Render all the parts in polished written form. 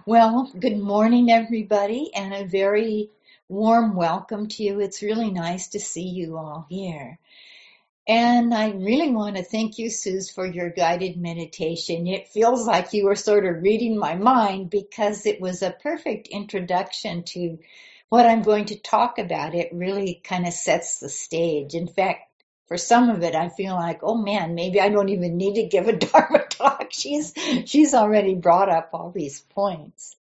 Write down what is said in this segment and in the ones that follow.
Well, good morning, everybody, and a very warm welcome to you. It's really nice to see you all here. And I really want to thank you, Suze, for your guided meditation. It feels like you were sort of reading my mind because it was a perfect introduction to what I'm going to talk about. It really kind of sets the stage. In fact, for some of it, I feel like, oh man, maybe I don't even need to give a Dharma talk. She's already brought up all these points.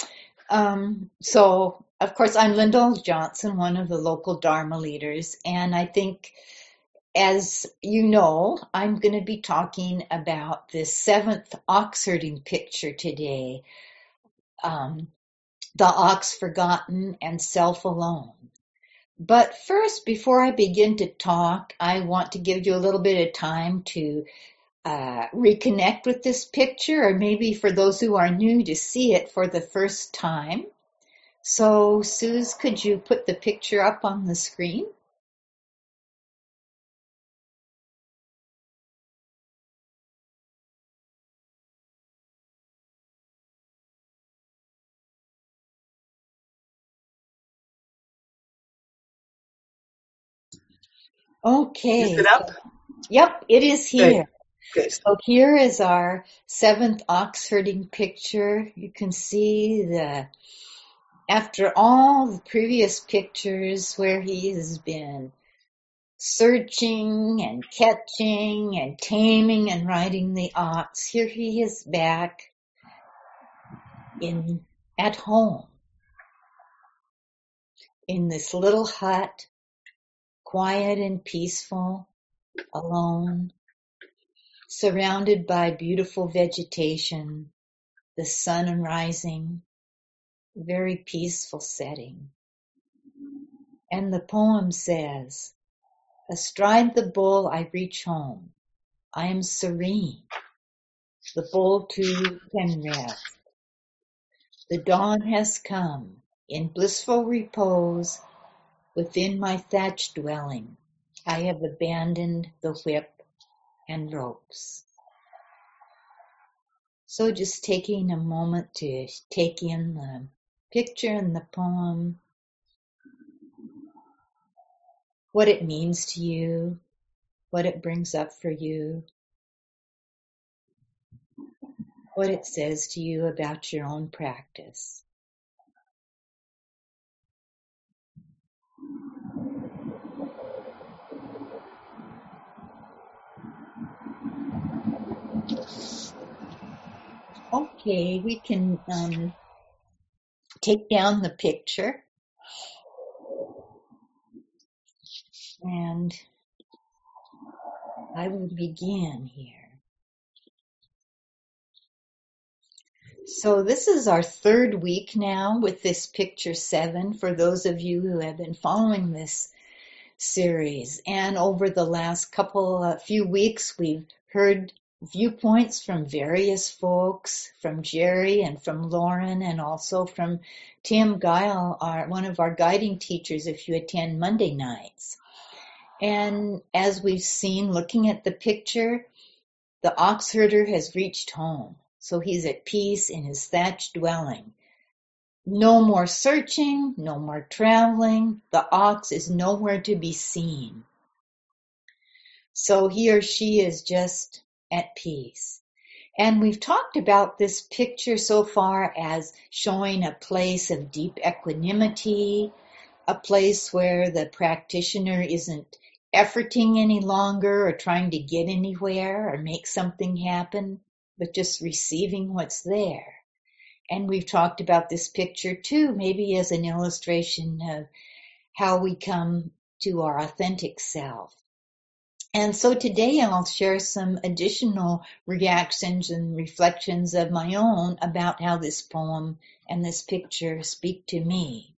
So, of course, I'm Lyndall Johnson, one of the local Dharma leaders, and I think, as you know, I'm going to be talking about the seventh ox herding picture today, um, the ox forgotten and self alone. But first, before I begin to talk, I want to give you a little bit of time to reconnect with this picture, or maybe for those who are new to see it for the first time. So, Suze, could you put the picture up on the screen? Is Okay. it up? Yep, it is Good, here. good. So here is our seventh ox herding picture. You can see after all the previous pictures where he has been searching and catching and taming and riding the ox, here he is back at home in this little hut, quiet and peaceful, alone, surrounded by beautiful vegetation, the sun rising, very peaceful setting. And the poem says, astride the bull I reach home. I am serene. The bull too can rest. The dawn has come. In blissful repose within my thatched dwelling, I have abandoned the whip and ropes. So just taking a moment to take in the picture and the poem, what it means to you, what it brings up for you, what it says to you about your own practice. Okay, we can take down the picture and I will begin here. So this is our third week now with this picture 7 for those of you who have been following this series. And over the last few weeks, we've heard viewpoints from various folks, from Jerry and from Lauren, and also from Tim Guile, one of our guiding teachers if you attend Monday nights. And as we've seen, looking at the picture, the ox herder has reached home. So he's at peace in his thatched dwelling. No more searching, no more traveling. The ox is nowhere to be seen. So he or she is just at peace. And we've talked about this picture so far as showing a place of deep equanimity, a place where the practitioner isn't efforting any longer or trying to get anywhere or make something happen, but just receiving what's there. And we've talked about this picture too, maybe as an illustration of how we come to our authentic self. And so today I'll share some additional reactions and reflections of my own about how this poem and this picture speak to me.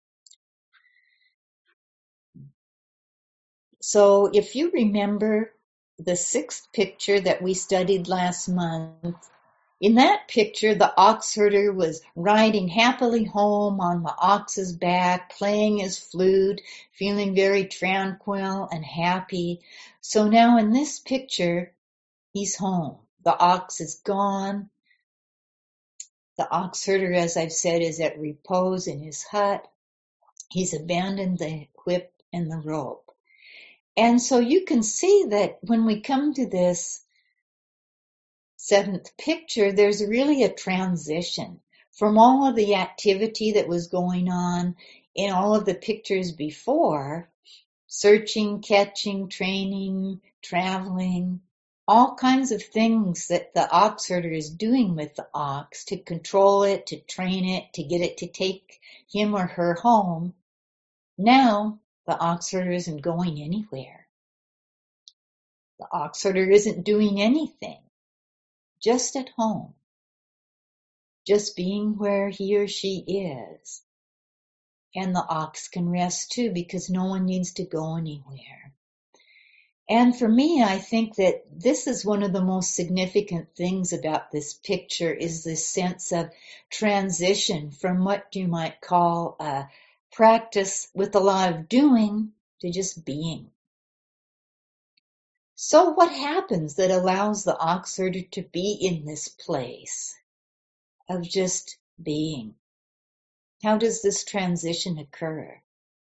So if you remember the sixth picture that we studied last month, in that picture, the ox herder was riding happily home on the ox's back, playing his flute, feeling very tranquil and happy. So now in this picture, he's home. The ox is gone. The ox herder, as I've said, is at repose in his hut. He's abandoned the whip and the rope. And so you can see that when we come to this seventh picture, there's really a transition from all of the activity that was going on in all of the pictures before, searching, catching, training, traveling, all kinds of things that the ox herder is doing with the ox to control it, to train it, to get it to take him or her home. Now, the ox herder isn't going anywhere. The ox herder isn't doing anything, just at home, just being where he or she is. And the ox can rest too, because no one needs to go anywhere. And for me, I think that this is one of the most significant things about this picture, is this sense of transition from what you might call a practice with a lot of doing to just being. So what happens that allows the ox herder to be in this place of just being? How does this transition occur?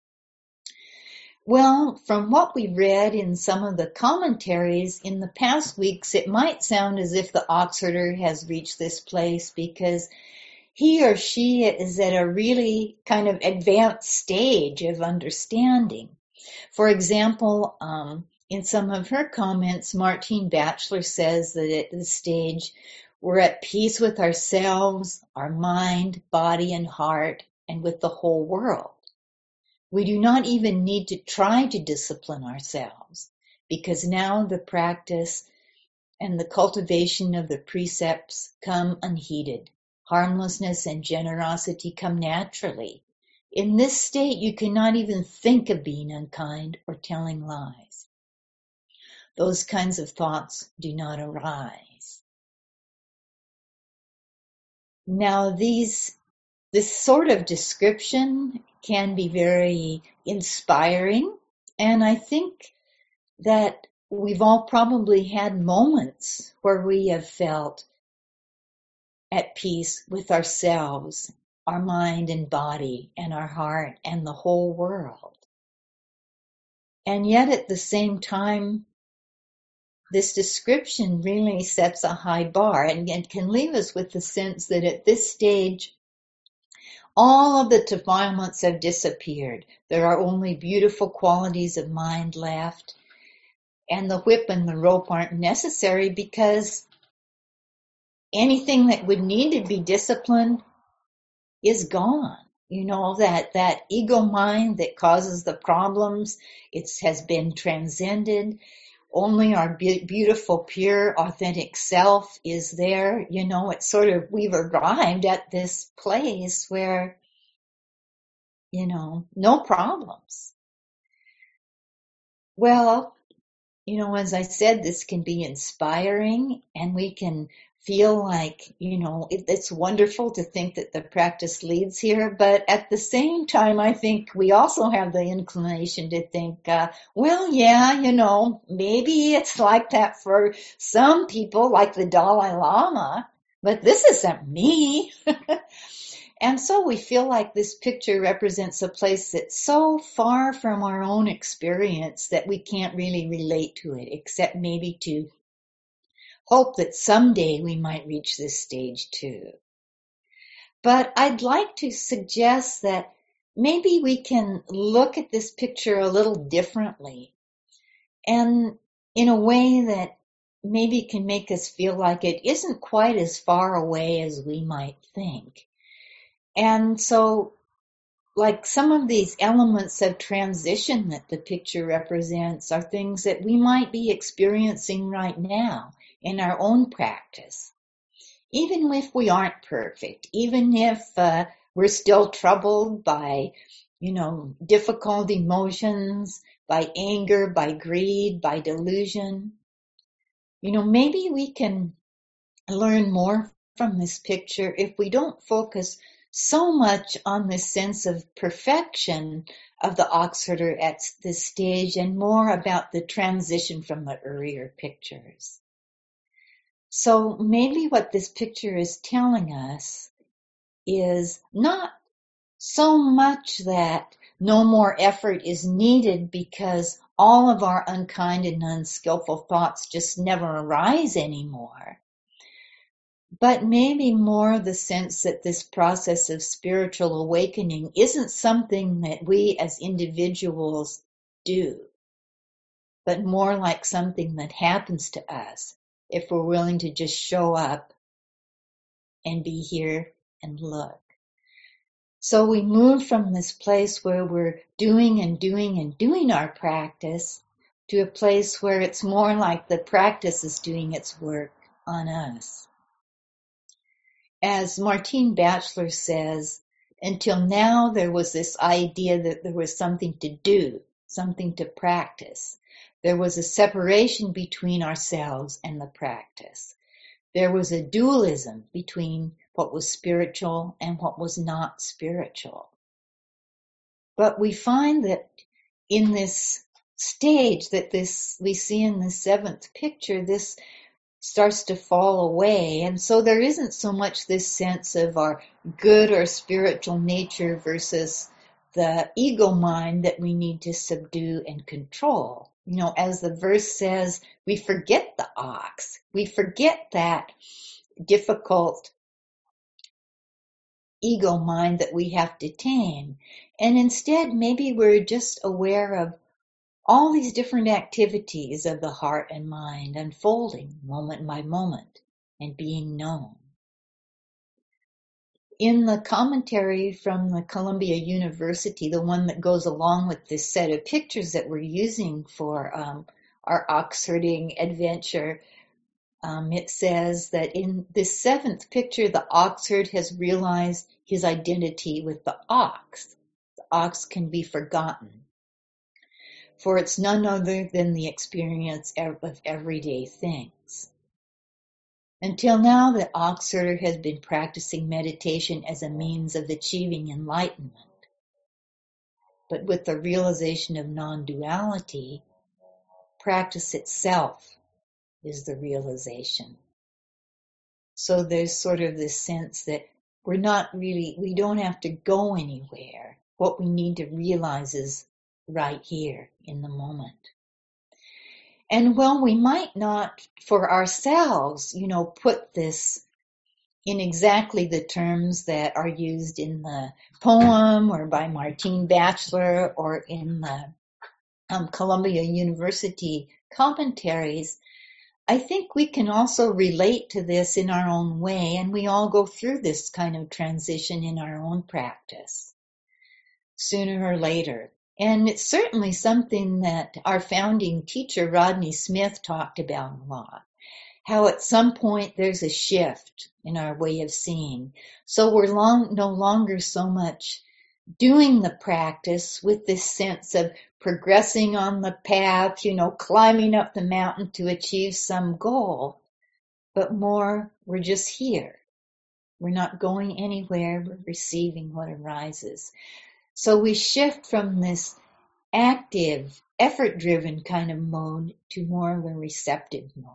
Well, from what we read in some of the commentaries in the past weeks, it might sound as if the ox herder has reached this place because he or she is at a really kind of advanced stage of understanding. For example, in some of her comments, Martine Batchelor says that at this stage, we're at peace with ourselves, our mind, body, and heart, and with the whole world. We do not even need to try to discipline ourselves, because now the practice and the cultivation of the precepts come unheeded. Harmlessness and generosity come naturally. In this state, you cannot even think of being unkind or telling lies. Those kinds of thoughts do not arise. Now, this sort of description can be very inspiring, and I think that we've all probably had moments where we have felt at peace with ourselves, our mind and body, and our heart, and the whole world. And yet at the same time, this description really sets a high bar and can leave us with the sense that at this stage, all of the defilements have disappeared. There are only beautiful qualities of mind left, and the whip and the rope aren't necessary because anything that would need to be disciplined is gone. You know, that ego mind that causes the problems, it has been transcended. Only our beautiful, pure, authentic self is there. You know, it's sort of, we've arrived at this place where, you know, no problems. Well, you know, as I said, this can be inspiring, and we can feel like, you know, it's wonderful to think that the practice leads here. But at the same time, I think we also have the inclination to think, well, yeah, you know, maybe it's like that for some people, like the Dalai Lama, but this isn't me. And so we feel like this picture represents a place that's so far from our own experience that we can't really relate to it, except maybe to hope that someday we might reach this stage too. But I'd like to suggest that maybe we can look at this picture a little differently, and in a way that maybe can make us feel like it isn't quite as far away as we might think. And so, like, some of these elements of transition that the picture represents are things that we might be experiencing right now in our own practice. Even if we aren't perfect, even if we're still troubled by, you know, difficult emotions, by anger, by greed, by delusion, you know, maybe we can learn more from this picture if we don't focus so much on this sense of perfection of the ox herder at this stage, and more about the transition from the earlier pictures. So maybe what this picture is telling us is not so much that no more effort is needed because all of our unkind and unskillful thoughts just never arise anymore, but maybe more the sense that this process of spiritual awakening isn't something that we as individuals do, but more like something that happens to us if we're willing to just show up and be here and look. So we move from this place where we're doing and doing and doing our practice to a place where it's more like the practice is doing its work on us. As Martine Batchelor says, until now there was this idea that there was something to do, something to practice. There was a separation between ourselves and the practice. There was a dualism between what was spiritual and what was not spiritual. But we find that in this stage that we see in the seventh picture, this starts to fall away. And so there isn't so much this sense of our good or spiritual nature versus the ego mind that we need to subdue and control. You know, as the verse says, we forget the ox. We forget that difficult ego mind that we have to tame. And instead, maybe we're just aware of all these different activities of the heart and mind unfolding moment by moment and being known. In the commentary from the Columbia University, the one that goes along with this set of pictures that we're using for our ox herding adventure, it says that in this seventh picture, the ox herd has realized his identity with the ox. The ox can be forgotten, for it's none other than the experience of everyday things. Until now, the ox herder has been practicing meditation as a means of achieving enlightenment. But with the realization of non-duality, practice itself is the realization. So there's sort of this sense that we don't have to go anywhere. What we need to realize is right here in the moment. And while we might not for ourselves, put this in exactly the terms that are used in the poem or by Martine Batchelor or in the Columbia University commentaries, I think we can also relate to this in our own way, and we all go through this kind of transition in our own practice, sooner or later. And it's certainly something that our founding teacher, Rodney Smith, talked about a lot. How at some point there's a shift in our way of seeing. So we're no longer so much doing the practice with this sense of progressing on the path, climbing up the mountain to achieve some goal, but more we're just here. We're not going anywhere, we're receiving what arises. So we shift from this active, effort-driven kind of mode to more of a receptive mode.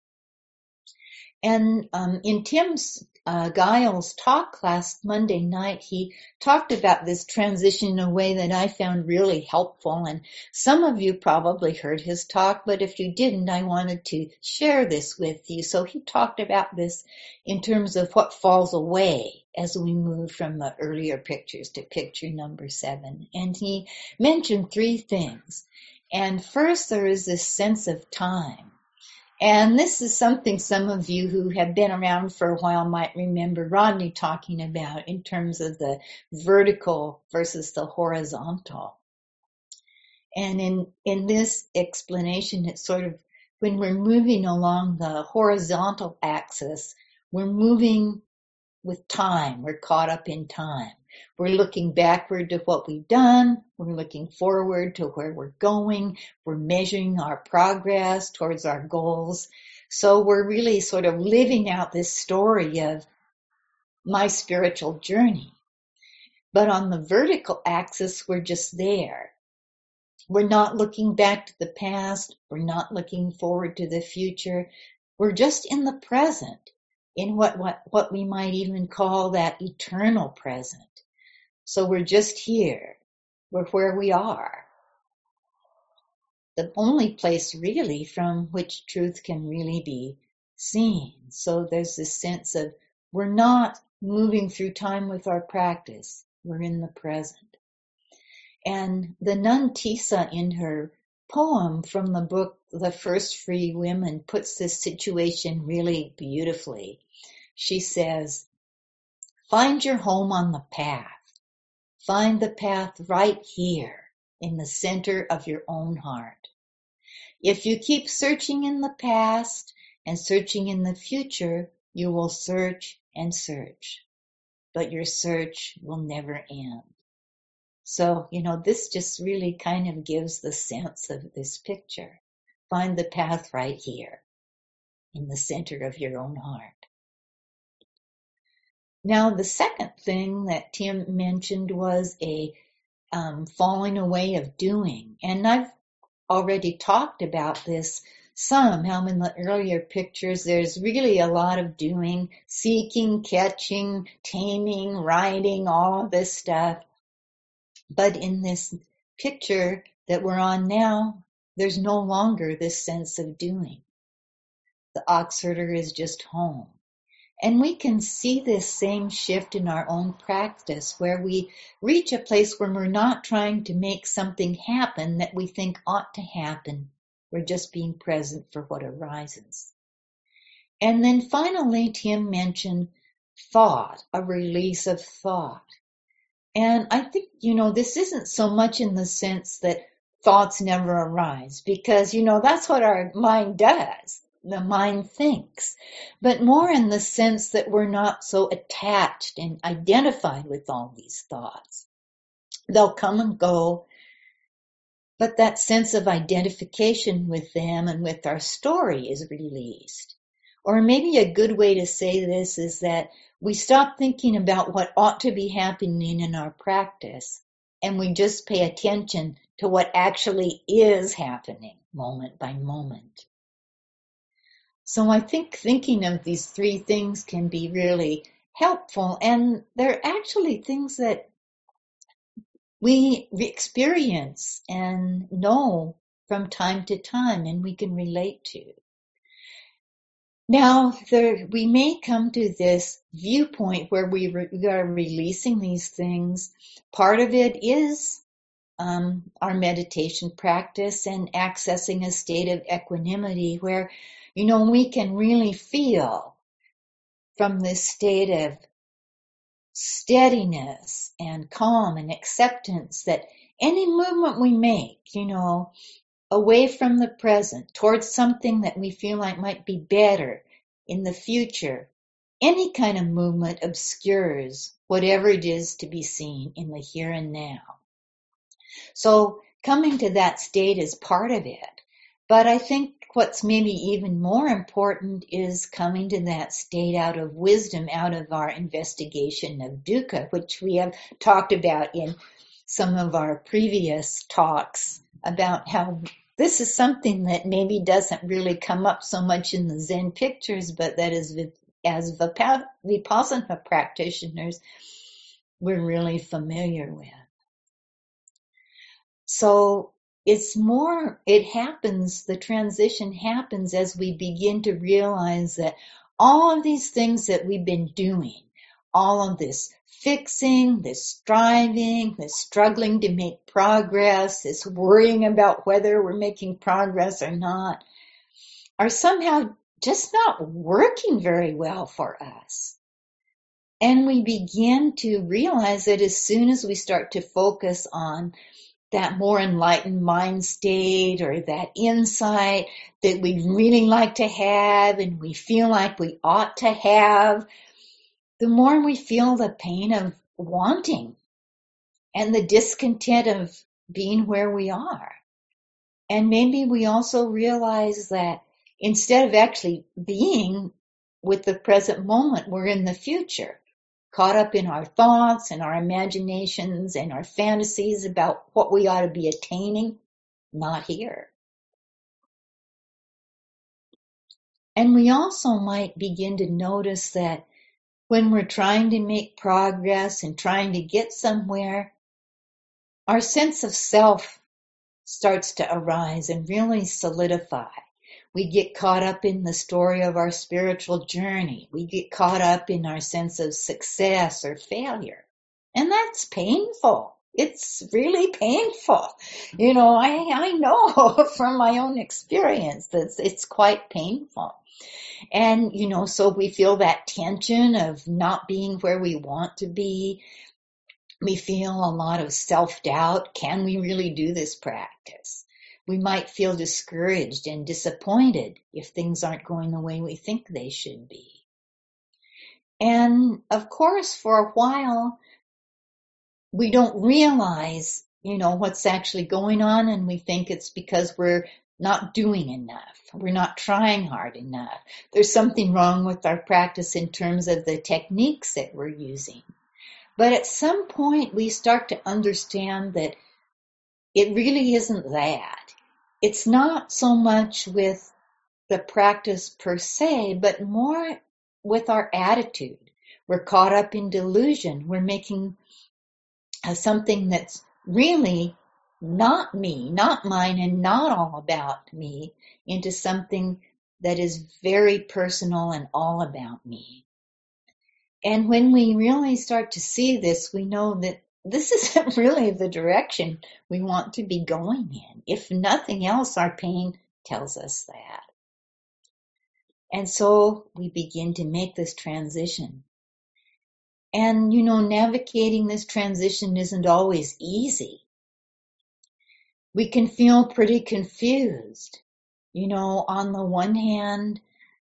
And in Tim Giles' talk last Monday night, he talked about this transition in a way that I found really helpful. And some of you probably heard his talk, but if you didn't, I wanted to share this with you. So he talked about this in terms of what falls away as we move from the earlier pictures to picture number 7. And he mentioned 3 things. And first, there is this sense of time. And this is something some of you who have been around for a while might remember Rodney talking about in terms of the vertical versus the horizontal. And in this explanation, it's sort of when we're moving along the horizontal axis, we're moving with time. We're caught up in time. We're looking backward to what we've done. We're looking forward to where we're going. We're measuring our progress towards our goals. So we're really sort of living out this story of my spiritual journey. But on the vertical axis, we're just there. We're not looking back to the past. We're not looking forward to the future. We're just in the present. in what we might even call that eternal present. So we're just here. We're where we are. The only place really from which truth can really be seen. So there's this sense of we're not moving through time with our practice. We're in the present. And the nun Tisa, in her poem from the book The First Free Women, puts this situation really beautifully. She says, "Find your home on the path. Find the path right here in the center of your own heart. If you keep searching in the past and searching in the future, you will search and search, but your search will never end." So, this just really kind of gives the sense of this picture. Find the path right here in the center of your own heart. Now, the second thing that Tim mentioned was a falling away of doing. And I've already talked about this some, how in the earlier pictures there's really a lot of doing, seeking, catching, taming, riding, all of this stuff. But in this picture that we're on now, there's no longer this sense of doing. The ox herder is just home. And we can see this same shift in our own practice, where we reach a place where we're not trying to make something happen that we think ought to happen. We're just being present for what arises. And then finally, Tim mentioned thought, a release of thought. And I think, this isn't so much in the sense that thoughts never arise, because, that's what our mind does. The mind thinks, but more in the sense that we're not so attached and identified with all these thoughts. They'll come and go, but that sense of identification with them and with our story is released. Or maybe a good way to say this is that we stop thinking about what ought to be happening in our practice, and we just pay attention to what actually is happening moment by moment. So I think thinking of these three things can be really helpful, and they're actually things that we experience and know from time to time, and we can relate to. Now, we may come to this viewpoint where we are releasing these things. Part of it is our meditation practice and accessing a state of equanimity where, we can really feel from this state of steadiness and calm and acceptance that any movement we make, away from the present towards something that we feel like might be better in the future, any kind of movement obscures whatever it is to be seen in the here and now. So coming to that state is part of it. But I think what's maybe even more important is coming to that state out of wisdom, out of our investigation of dukkha, which we have talked about in some of our previous talks about how this is something that maybe doesn't really come up so much in the Zen pictures, but that is, as Vipassana practitioners, we're really familiar with. So the transition happens as we begin to realize that all of these things that we've been doing, all of this fixing, this striving, this struggling to make progress, this worrying about whether we're making progress or not, are somehow just not working very well for us. And we begin to realize that as soon as we start to focus on that more enlightened mind state or that insight that we really like to have and we feel like we ought to have, the more we feel the pain of wanting and the discontent of being where we are. And maybe we also realize that instead of actually being with the present moment, we're in the future, caught up in our thoughts and our imaginations and our fantasies about what we ought to be attaining, not here. And we also might begin to notice that when we're trying to make progress and trying to get somewhere, our sense of self starts to arise and really solidify. We get caught up in the story of our spiritual journey. We get caught up in our sense of success or failure. And that's painful. It's really painful. I know from my own experience that it's quite painful. And, so we feel that tension of not being where we want to be. We feel a lot of self-doubt. Can we really do this practice? We might feel discouraged and disappointed if things aren't going the way we think they should be. And of course, for a while, we don't realize, what's actually going on, and we think it's because we're not doing enough. We're not trying hard enough. There's something wrong with our practice in terms of the techniques that we're using. But at some point, we start to understand that it really isn't that. It's not so much with the practice per se, but more with our attitude. We're caught up in delusion. We're making something that's really not me, not mine, and not all about me into something that is very personal and all about me. And when we really start to see this, we know that this isn't really the direction we want to be going in. If nothing else, our pain tells us that. And so we begin to make this transition. And, navigating this transition isn't always easy. We can feel pretty confused. On the one hand,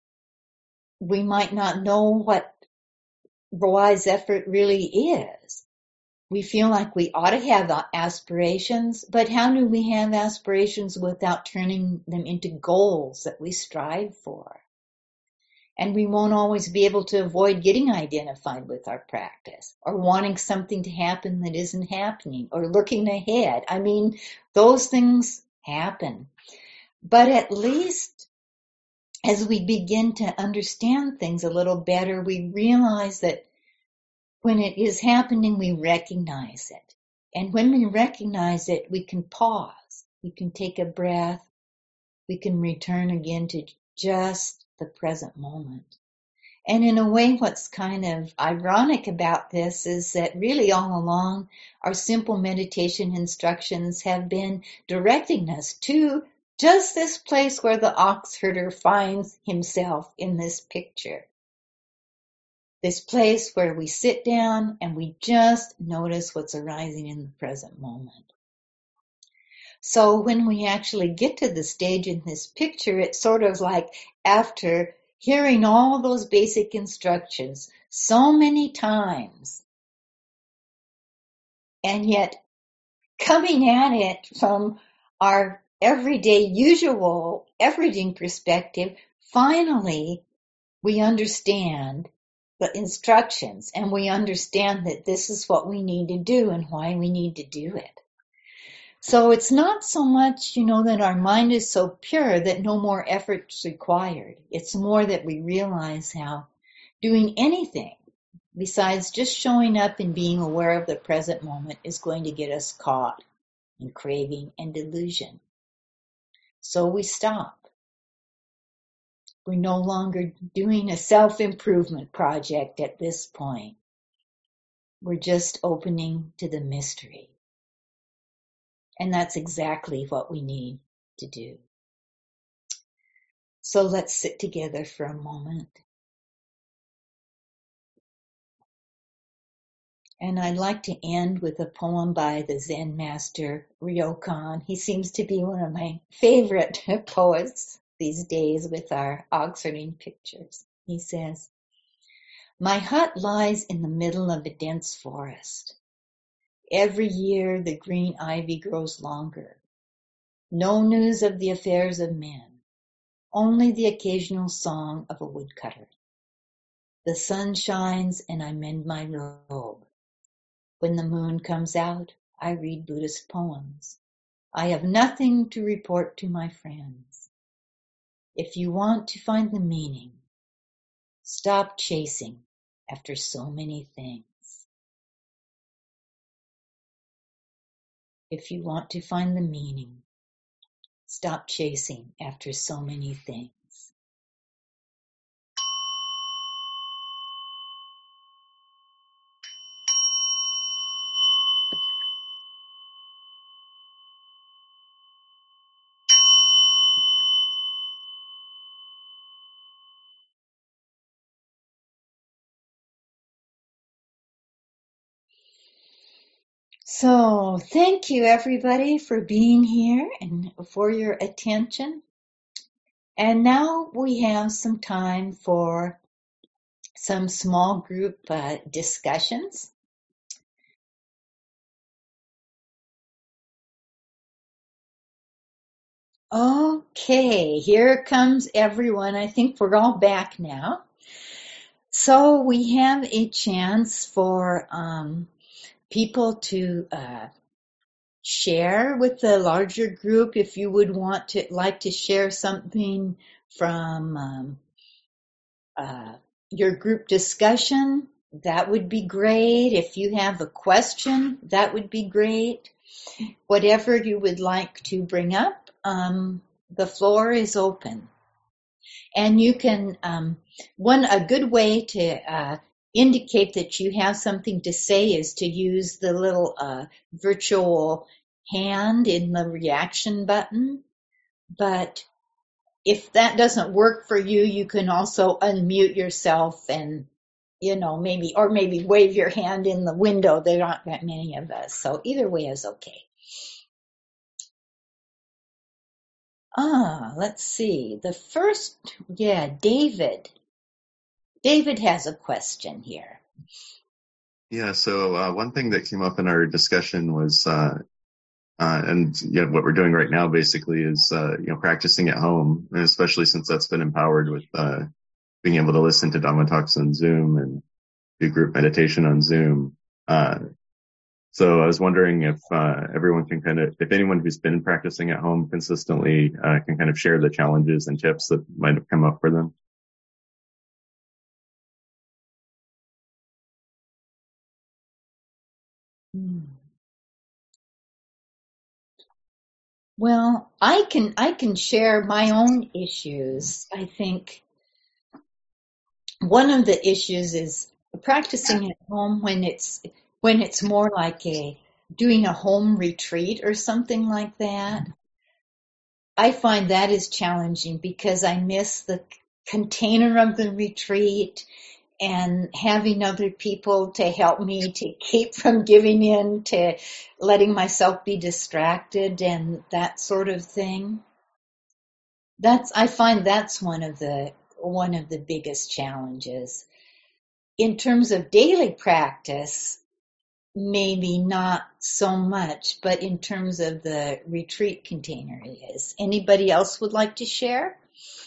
we might not know what wise effort really is. We feel like we ought to have aspirations, but how do we have aspirations without turning them into goals that we strive for? And we won't always be able to avoid getting identified with our practice or wanting something to happen that isn't happening or looking ahead. I mean, those things happen. But at least as we begin to understand things a little better, we realize that when it is happening, we recognize it. And when we recognize it, we can pause. We can take a breath. We can return again to just the present moment. And in a way, what's kind of ironic about this is that really all along, our simple meditation instructions have been directing us to just this place where the ox herder finds himself in this picture. This place where we sit down and we just notice what's arising in the present moment. So when we actually get to the stage in this picture, it's sort of like after hearing all those basic instructions so many times, and yet coming at it from our everyday, usual, everything perspective, finally we understand the instructions and we understand that this is what we need to do and why we need to do it. So it's not so much, that our mind is so pure that no more effort is required. It's more that we realize how doing anything besides just showing up and being aware of the present moment is going to get us caught in craving and delusion. So we stop. We're no longer doing a self-improvement project at this point. We're just opening to the mystery. And that's exactly what we need to do. So let's sit together for a moment. And I'd like to end with a poem by the Zen master Ryokan. He seems to be one of my favorite poets these days with our ox-herding pictures. He says, "My hut lies in the middle of a dense forest. Every year the green ivy grows longer. No news of the affairs of men, only the occasional song of a woodcutter. The sun shines and I mend my robe. When the moon comes out, I read Buddhist poems. I have nothing to report to my friends. If you want to find the meaning, stop chasing after so many things. If you want to find the meaning, stop chasing after so many things. So thank you everybody for being here and for your attention. And now we have some time for some small group discussions. Okay, here comes everyone. I think we're all back now. So we have a chance for people to share with the larger group. If you would like to share something from your group discussion, that would be great. If you have a question, that would be great. Whatever you would like to bring up, the floor is open. And you can, a good way to indicate that you have something to say is to use the little virtual hand in the reaction button. But if that doesn't work for you, you can also unmute yourself and, maybe wave your hand in the window. There aren't that many of us. So either way is okay. Let's see. The first, David. David has a question here. Yeah, so one thing that came up in our discussion was, what we're doing right now basically is, practicing at home, and especially since that's been empowered with being able to listen to Dhamma talks on Zoom and do group meditation on Zoom. So I was wondering if everyone can if anyone who's been practicing at home consistently can kind of share the challenges and tips that might have come up for them. Well, I can share my own issues. I think one of the issues is practicing at home when it's more like doing a home retreat or something like that. I find that is challenging because I miss the container of the retreat and having other people to help me to keep from giving in to letting myself be distracted and that sort of thing. I find that's one of the biggest challenges. In terms of daily practice, maybe not so much, but in terms of the retreat container it is. Anybody else would like to share?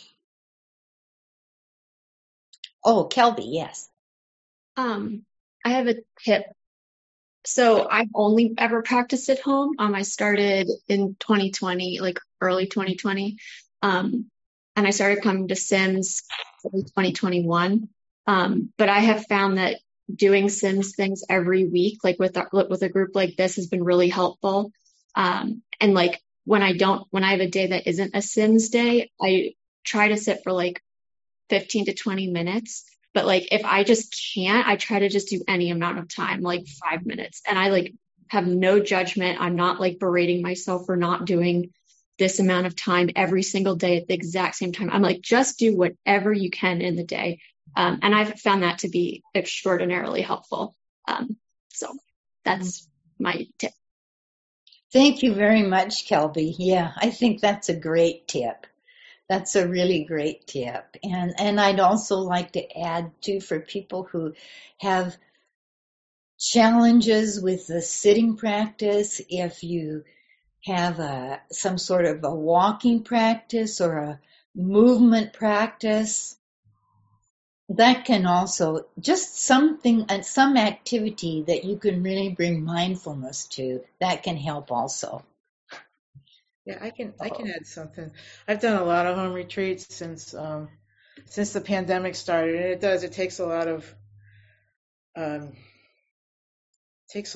Oh, Kelby, yes. I have a tip. So I've only ever practiced at home. I started in 2020, like early 2020. And I started coming to Sims in 2021. But I have found that doing Sims things every week, like with a group like this, has been really helpful. And like when I have a day that isn't a Sims day, I try to sit for like 15 to 20 minutes. But like if I just can't, I try to just do any amount of time, like 5 minutes. And I like have no judgment. I'm not like berating myself for not doing this amount of time every single day at the exact same time. I'm like, just do whatever you can in the day. And I've found that to be extraordinarily helpful. So that's my tip. Thank you very much, Kelby. Yeah, I think that's a great tip. That's a really great tip. And I'd also like to add too, for people who have challenges with the sitting practice, if you have some sort of a walking practice or a movement practice, that can also just some activity that you can really bring mindfulness to, that can help also. Yeah, I can add something. I've done a lot of home retreats since the pandemic started, and it takes a lot of um, takes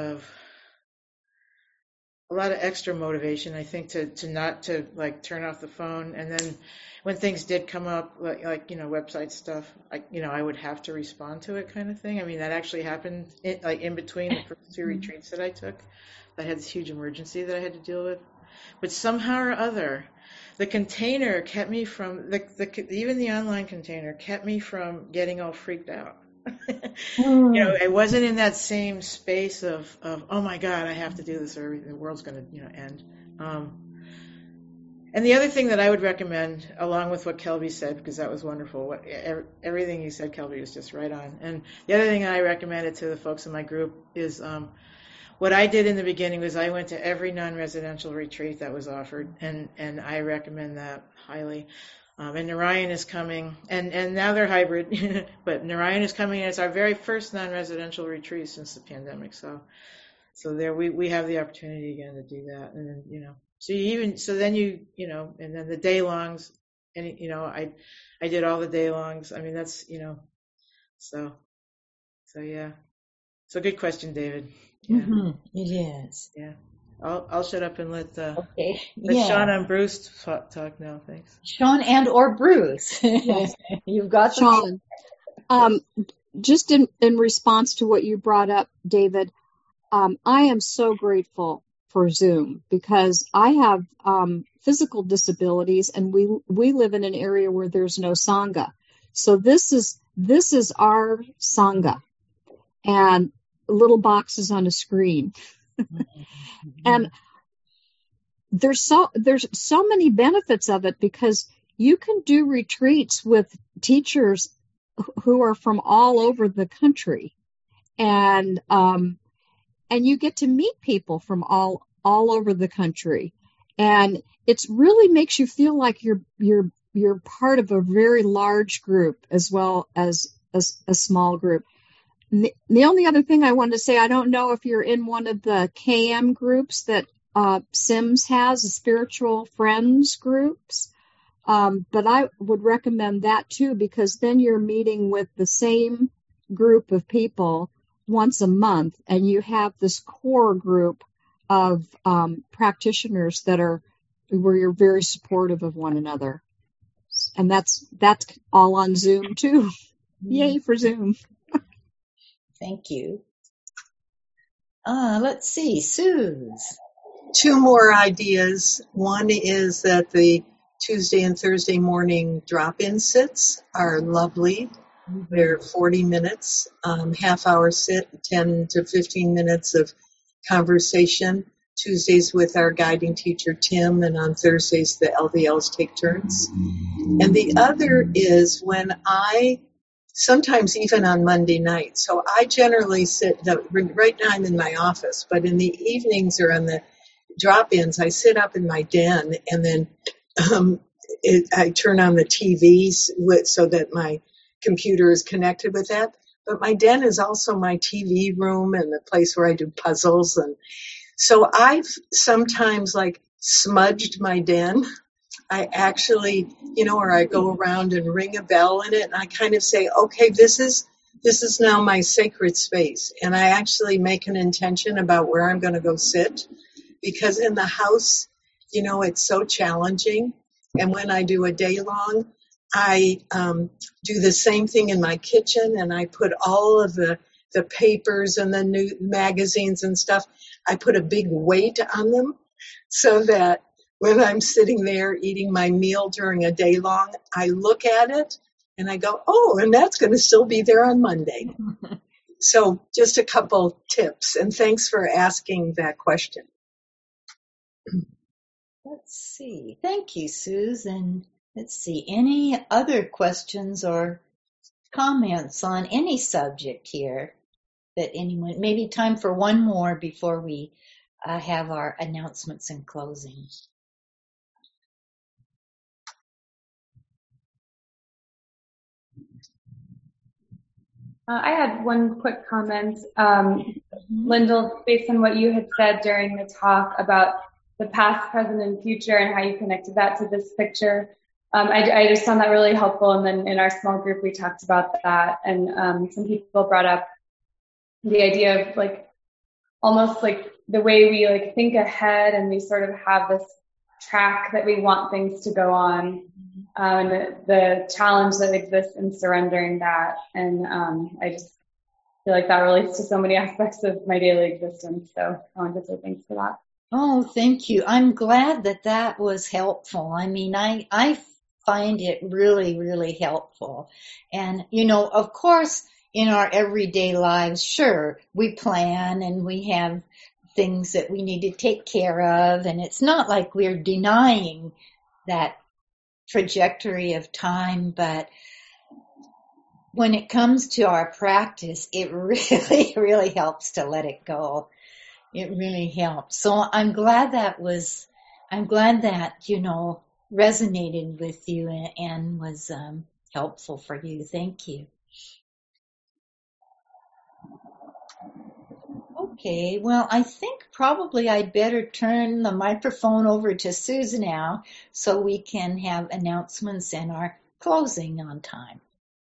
a lot of extra motivation, I think, to not to like turn off the phone. And then when things did come up, like website stuff, I would have to respond to it, kind of thing. I mean, that actually happened in between the first two retreats that I took. I had this huge emergency that I had to deal with, but somehow or other, the container kept me from even the online container kept me from getting all freaked out. I wasn't in that same space of oh my God, I have to do this, or the world's going to end. And the other thing that I would recommend, along with what Kelby said, because that was wonderful, everything you said, Kelby, was just right on. And the other thing I recommended to the folks in my group is what I did in the beginning was I went to every non-residential retreat that was offered, and I recommend that highly. And Narayan is coming, and now they're hybrid, but Narayan is coming, and it's our very first non-residential retreat since the pandemic. So there we have the opportunity again to do that, and then and then the day longs, and I did all the day longs. I mean that's so yeah. So good question, David. Yeah. Mm-hmm. It is. Yeah. I'll shut up and let Okay. Sean and Bruce talk now. Thanks. Sean and or Bruce. Yes. You've got Sean. Just in response to what you brought up, David, I am so grateful for Zoom because I have physical disabilities, and we live in an area where there's no Sangha. So this is our Sangha, and little boxes on a screen. And there's so many benefits of it because you can do retreats with teachers who are from all over the country, and you get to meet people from all over the country, and it really makes you feel like you're part of a very large group as well as a small group. The only other thing I wanted to say, I don't know if you're in one of the KM groups that Sims has, the Spiritual Friends groups, but I would recommend that too, because then you're meeting with the same group of people once a month, and you have this core group of practitioners where you're very supportive of one another. And that's all on Zoom too. Yay for Zoom. Thank you. Let's see, Suze. Two more ideas. One is that the Tuesday and Thursday morning drop-in sits are lovely. They're 40 minutes, half-hour sit, 10 to 15 minutes of conversation. Tuesdays with our guiding teacher, Tim, and on Thursdays the LVLs take turns. And the other is when sometimes even on Monday night. So I generally right now I'm in my office, but in the evenings or on the drop-ins, I sit up in my den, and then I turn on the TV so that my computer is connected with that. But my den is also my TV room and the place where I do puzzles. And so I've sometimes smudged my den. I actually, or I go around and ring a bell in it, and I kind of say, okay, this is now my sacred space. And I actually make an intention about where I'm going to go sit, because in the house, it's so challenging. And when I do a day long, I do the same thing in my kitchen, and I put all of the papers and the new magazines and stuff, I put a big weight on them so that when I'm sitting there eating my meal during a day long, I look at it and I go, oh, and that's going to still be there on Monday. So just a couple tips, and thanks for asking that question. Let's see. Thank you, Susan. Let's see. Any other questions or comments on any subject here that anyone, maybe time for one more before we have our announcements and closing. I had one quick comment. Lyndall, based on what you had said during the talk about the past, present, and future, and how you connected that to this picture. I just found that really helpful. And then in our small group, we talked about that. And some people brought up the idea of like almost like the way we like think ahead and we sort of have this track that we want things to go on, and the challenge that exists in surrendering that. And I just feel like that relates to so many aspects of my daily existence. So I wanted to say thanks for that. Oh, thank you. I'm glad that that was helpful. I mean, I find it really, really helpful. And, you know, of course, in our everyday lives, sure, we plan and we have things that we need to take care of. And it's not like we're denying that trajectory of time, but when it comes to our practice, it really, really helps to let it go. It really helps. So I'm glad that, you know, resonated with you and was helpful for you. Thank you. Okay, well, I think probably I'd better turn the microphone over to Susan now so we can have announcements and our closing on time.